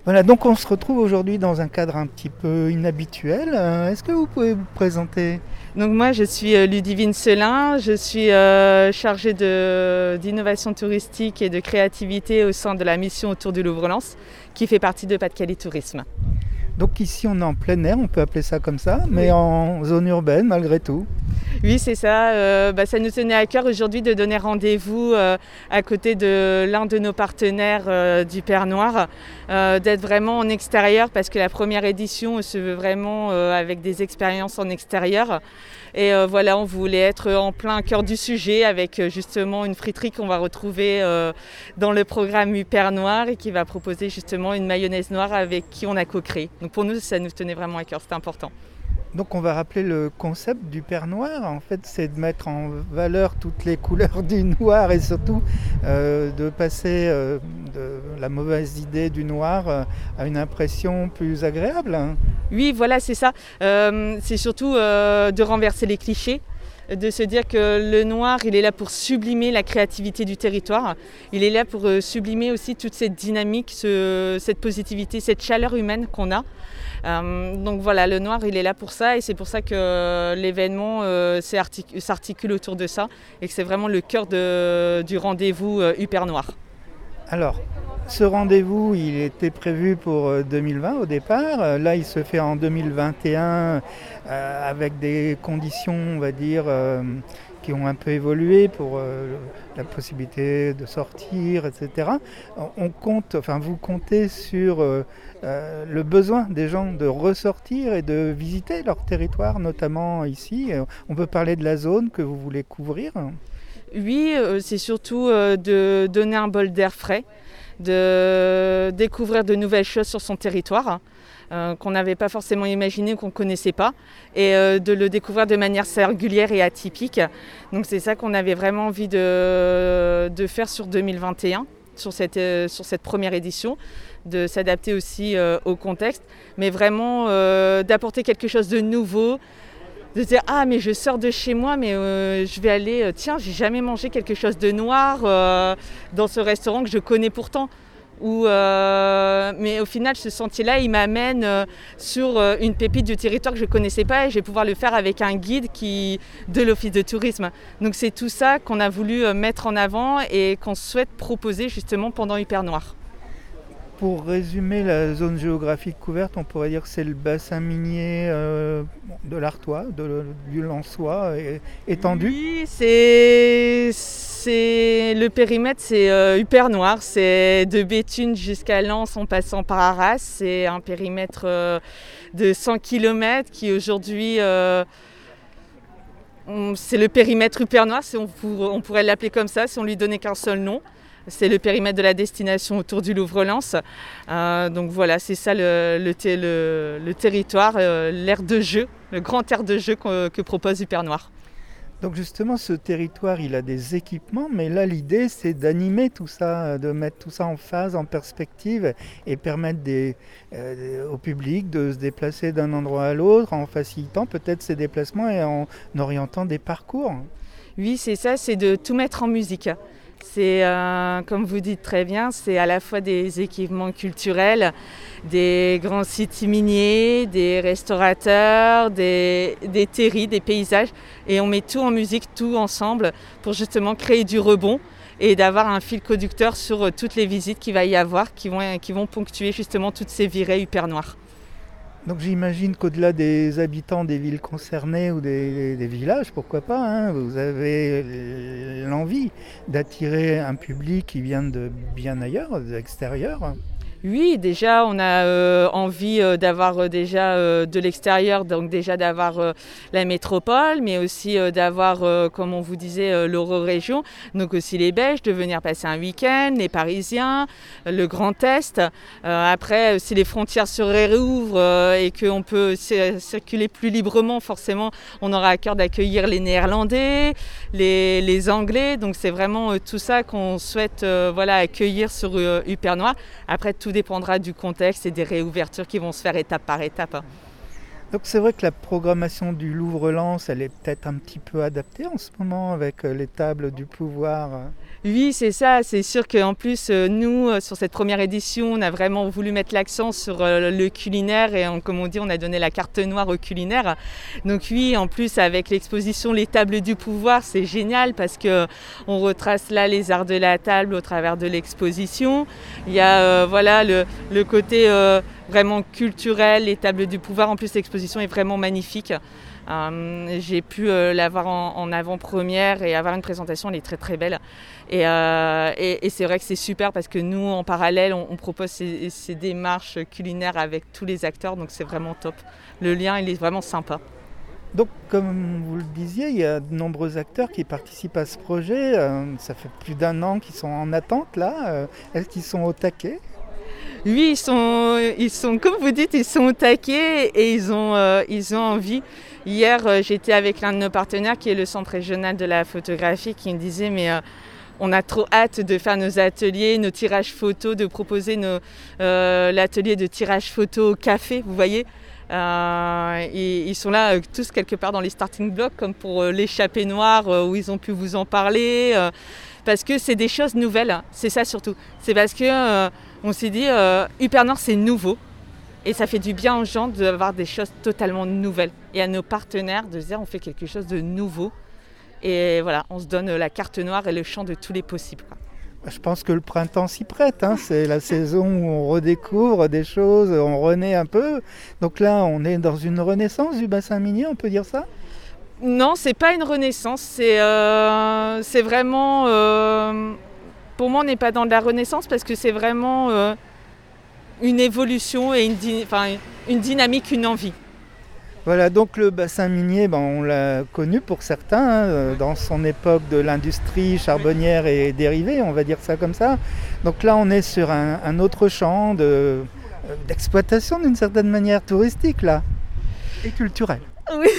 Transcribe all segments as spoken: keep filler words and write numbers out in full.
Voilà, donc on se retrouve aujourd'hui dans un cadre un petit peu inhabituel. Euh, Est-ce que vous pouvez vous présenter? Donc moi je suis euh, Ludivine Selin, je suis euh, chargée de, d'innovation touristique et de créativité au sein de la mission autour du Louvre-Lens qui fait partie de Pas-de-Calais Tourisme. Donc ici on est en plein air, on peut appeler ça comme ça, mais Oui. en zone urbaine malgré tout. Oui c'est ça, euh, bah, ça nous tenait à cœur aujourd'hui de donner rendez-vous euh, à côté de l'un de nos partenaires euh, du Père Noir, euh, d'être vraiment en extérieur parce que la première édition se veut vraiment euh, avec des expériences en extérieur. Et euh, voilà, on voulait être en plein cœur du sujet avec euh, justement une friterie qu'on va retrouver euh, dans le programme Hyper Noir et qui va proposer justement une mayonnaise noire avec qui on a co-créé. Donc pour nous, ça nous tenait vraiment à cœur, c'était important. Donc on va rappeler le concept du Père Noir. En fait, c'est de mettre en valeur toutes les couleurs du noir et surtout euh, de passer euh, de la mauvaise idée du noir euh, à une impression plus agréable, hein. Oui, voilà, c'est ça. Euh, c'est surtout euh, de renverser les clichés, de se dire que le noir, il est là pour sublimer la créativité du territoire. Il est là pour euh, sublimer aussi toute cette dynamique, ce, cette positivité, cette chaleur humaine qu'on a. Euh, donc voilà, le noir, il est là pour ça et c'est pour ça que l'événement euh, s'artic- s'articule autour de ça et que c'est vraiment le cœur de, du rendez-vous euh, Hyper Noir. Alors, ce rendez-vous, il était prévu pour deux mille vingt au départ. Là, il se fait en deux mille vingt et un euh, avec des conditions, on va dire, euh, qui ont un peu évolué pour euh, la possibilité de sortir, et cetera. On compte, enfin, vous comptez sur euh, euh, le besoin des gens de ressortir et de visiter leur territoire, notamment ici. On peut parler de la zone que vous voulez couvrir. Oui, euh, c'est surtout euh, de donner un bol d'air frais, de découvrir de nouvelles choses sur son territoire euh, qu'on n'avait pas forcément imaginé, qu'on ne connaissait pas, et euh, de le découvrir de manière singulière et atypique. Donc c'est ça qu'on avait vraiment envie de, de faire sur deux mille vingt et un, sur cette, euh, sur cette première édition, de s'adapter aussi euh, au contexte, mais vraiment euh, d'apporter quelque chose de nouveau, de se dire ah mais je sors de chez moi mais euh, je vais aller euh, tiens j'ai jamais mangé quelque chose de noir euh, dans ce restaurant que je connais pourtant ou euh, mais au final ce sentier là il m'amène euh, sur euh, une pépite du territoire que je connaissais pas et je vais pouvoir le faire avec un guide qui de l'office de tourisme. Donc c'est tout ça qu'on a voulu euh, mettre en avant et qu'on souhaite proposer justement pendant Hyper Noir. Pour résumer la zone géographique couverte, on pourrait dire que c'est le bassin minier euh, de l'Artois, de, du Lensois, et, étendu. Oui, c'est, c'est le périmètre, c'est euh, Hyper Noir, c'est de Béthune jusqu'à Lens en passant par Arras. C'est un périmètre euh, de cent kilomètres qui aujourd'hui, euh, on, c'est le périmètre Hyper Noir, si on, pour, on pourrait l'appeler comme ça si on lui donnait qu'un seul nom. C'est le périmètre de la destination autour du Louvre-Lens. Euh, donc voilà, c'est ça le, le, le, le territoire, euh, l'aire de jeu, le grand aire de jeu que, que propose Hyper Noir. Donc justement, ce territoire, il a des équipements, mais là, l'idée, c'est d'animer tout ça, de mettre tout ça en phase, en perspective, et permettre des, euh, au public de se déplacer d'un endroit à l'autre, en facilitant peut-être ces déplacements et en orientant des parcours. Oui, c'est ça, c'est de tout mettre en musique. C'est, euh, comme vous dites très bien, c'est à la fois des équipements culturels, des grands sites miniers, des restaurateurs, des, des terris, des paysages. Et on met tout en musique, tout ensemble, pour justement créer du rebond et d'avoir un fil conducteur sur toutes les visites qu'il va y avoir, qui vont, qui vont ponctuer justement toutes ces virées Hyper Noires. Donc j'imagine qu'au-delà des habitants des villes concernées ou des, des villages, pourquoi pas, hein, vous avez l'envie d'attirer un public qui vient de bien ailleurs, de l'extérieur. Oui, déjà, on a euh, envie euh, d'avoir euh, déjà euh, de l'extérieur, donc déjà d'avoir euh, la métropole, mais aussi euh, d'avoir, euh, comme on vous disait, euh, l'Eurorégion, donc aussi les Belges, de venir passer un week-end, les Parisiens, euh, le Grand Est. Euh, après, si les frontières se réouvrent euh, et qu'on peut c- circuler plus librement, forcément, on aura à cœur d'accueillir les Néerlandais, les, les Anglais. Donc c'est vraiment euh, tout ça qu'on souhaite euh, voilà, accueillir sur euh, Hyper Noir. Après, tout dépendra du contexte et des réouvertures qui vont se faire étape par étape. Donc c'est vrai que la programmation du Louvre-Lens, elle est peut-être un petit peu adaptée en ce moment avec euh, les tables du pouvoir. euh. Oui, c'est ça. C'est sûr qu'en plus, euh, nous, euh, sur cette première édition, on a vraiment voulu mettre l'accent sur euh, le culinaire et on- comme on dit, on a donné la carte noire au culinaire. Donc oui, en plus, avec l'exposition Les tables du pouvoir, c'est génial parce que on retrace là les arts de la table au travers de l'exposition. Il y a euh, voilà le, le côté euh, vraiment culturel, les tables du pouvoir. En plus, l'exposition est vraiment magnifique. Euh, j'ai pu euh, l'avoir en, en avant-première et avoir une présentation, elle est très très belle. Et, euh, et, et c'est vrai que c'est super parce que nous, en parallèle, on, on propose ces, ces démarches culinaires avec tous les acteurs, donc c'est vraiment top. Le lien, il est vraiment sympa. Donc comme vous le disiez, il y a de nombreux acteurs qui participent à ce projet. euh, ça fait plus d'un an qu'ils sont en attente là. euh, Est-ce qu'ils sont au taquet? Oui, ils sont, ils sont, comme vous dites, ils sont au taquet et ils ont, euh, ils ont envie. Hier, euh, j'étais avec l'un de nos partenaires qui est le Centre régional de la photographie qui me disait mais euh, on a trop hâte de faire nos ateliers, nos tirages photos, de proposer nos, euh, l'atelier de tirage photo au café, vous voyez. Euh, et, ils sont là euh, tous quelque part dans les starting blocks comme pour euh, l'échappée noire euh, où ils ont pu vous en parler. euh, parce que c'est des choses nouvelles, hein. C'est ça surtout. C'est parce que euh, on s'est dit euh, Hypernord c'est nouveau et ça fait du bien aux gens d'avoir des choses totalement nouvelles et à nos partenaires de se dire on fait quelque chose de nouveau et voilà, on se donne la carte noire et le champ de tous les possibles, quoi. Je pense que le printemps s'y prête, hein. C'est la saison où on redécouvre des choses, on renaît un peu. Donc là, on est dans une renaissance du bassin minier, on peut dire ça? Non, c'est pas une renaissance, c'est euh, c'est vraiment euh, pour moi on n'est pas dans de la renaissance parce que c'est vraiment euh, une évolution et une, dy- enfin, une dynamique, une envie. Voilà, donc le bassin minier, ben, on l'a connu pour certains, hein, euh, dans son époque de l'industrie charbonnière et dérivée, on va dire ça comme ça. Donc là, on est sur un, un autre champ de, euh, d'exploitation d'une certaine manière touristique là, et culturelle. Oui,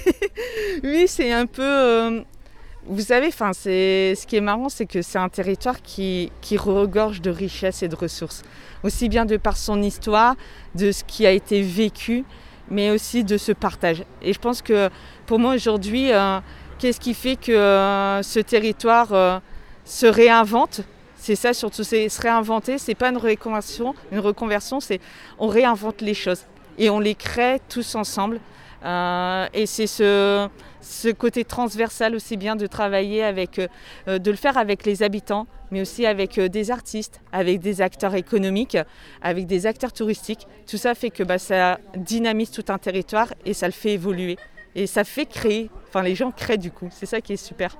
oui, c'est un peu. euh, vous savez, enfin, c'est ce qui est marrant, c'est que c'est un territoire qui, qui regorge de richesses et de ressources, aussi bien de par son histoire, de ce qui a été vécu, mais aussi de ce partage. Et je pense que pour moi aujourd'hui, euh, qu'est-ce qui fait que euh, ce territoire euh, se réinvente? C'est ça surtout, c'est se réinventer. C'est pas une reconversion, une reconversion, c'est on réinvente les choses et on les crée tous ensemble. Euh, et c'est ce, ce côté transversal aussi bien de travailler avec, euh, de le faire avec les habitants, mais aussi avec euh, des artistes, avec des acteurs économiques, avec des acteurs touristiques. Tout ça fait que bah, ça dynamise tout un territoire et ça le fait évoluer. Et ça fait créer, enfin les gens créent du coup, c'est ça qui est super.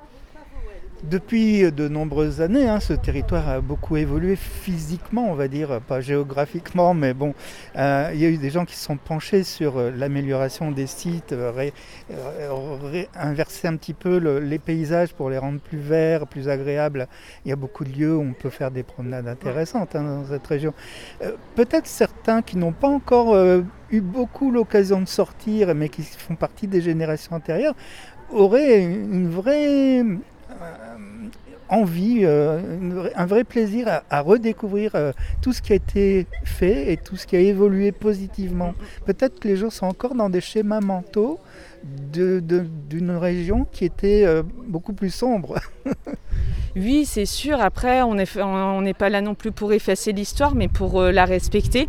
Depuis de nombreuses années, hein, ce territoire a beaucoup évolué physiquement, on va dire, pas géographiquement, mais bon, euh, il y a eu des gens qui se sont penchés sur euh, l'amélioration des sites, euh, ré- euh, ré- inverser un petit peu le- les paysages pour les rendre plus verts, plus agréables. Il y a beaucoup de lieux où on peut faire des promenades intéressantes, hein, dans cette région. Euh, peut-être certains qui n'ont pas encore euh, eu beaucoup l'occasion de sortir, mais qui font partie des générations antérieures, auraient une vraie euh, envie, euh, une- un vrai plaisir à, à redécouvrir euh, tout ce qui a été fait et tout ce qui a évolué positivement. Peut-être que les gens sont encore dans des schémas mentaux de- de- d'une région qui était euh, beaucoup plus sombre. Oui, c'est sûr. Après, on est- on n'est pas là non plus pour effacer l'histoire, mais pour euh, la respecter.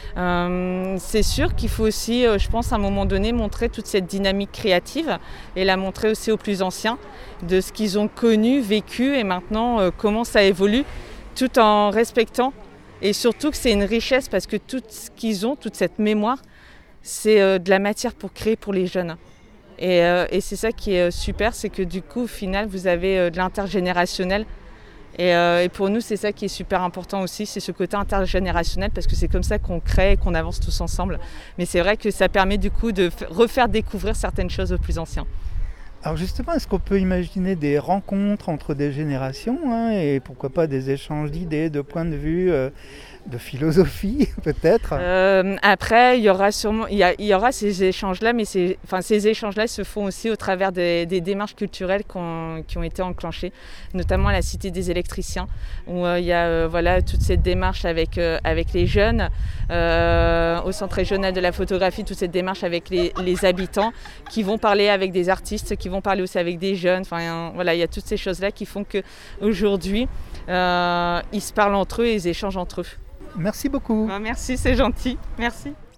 Euh, c'est sûr qu'il faut aussi, euh, je pense, à un moment donné, montrer toute cette dynamique créative et la montrer aussi aux plus anciens de ce qu'ils ont connu, vécu et maintenant euh, comment ça évolue, tout en respectant et surtout que c'est une richesse parce que tout ce qu'ils ont, toute cette mémoire, c'est euh, de la matière pour créer pour les jeunes. Et, euh, et c'est ça qui est euh, super, c'est que du coup, au final, vous avez euh, de l'intergénérationnel. Et, euh, et pour nous, c'est ça qui est super important aussi, c'est ce côté intergénérationnel parce que c'est comme ça qu'on crée et qu'on avance tous ensemble. Mais c'est vrai que ça permet du coup de f- refaire découvrir certaines choses aux plus anciens. Alors justement, est-ce qu'on peut imaginer des rencontres entre des générations, hein, et pourquoi pas des échanges d'idées, de points de vue, euh, de philosophie peut-être. Euh, après, il y aura sûrement, il y, a, il y aura ces échanges-là, mais ces, enfin, ces échanges-là se font aussi au travers des, des démarches culturelles qu'on, qui ont été enclenchées, notamment à la Cité des électriciens, où euh, il y a euh, voilà, toute cette démarche avec, euh, avec les jeunes, euh, au Centre régional de la photographie, toute cette démarche avec les, les habitants qui vont parler avec des artistes, qui vont parler aussi avec des jeunes. Enfin, euh, voilà, il y a toutes ces choses-là qui font qu'aujourd'hui, euh, ils se parlent entre eux et ils échangent entre eux. Merci beaucoup. Ben, merci, c'est gentil. Merci.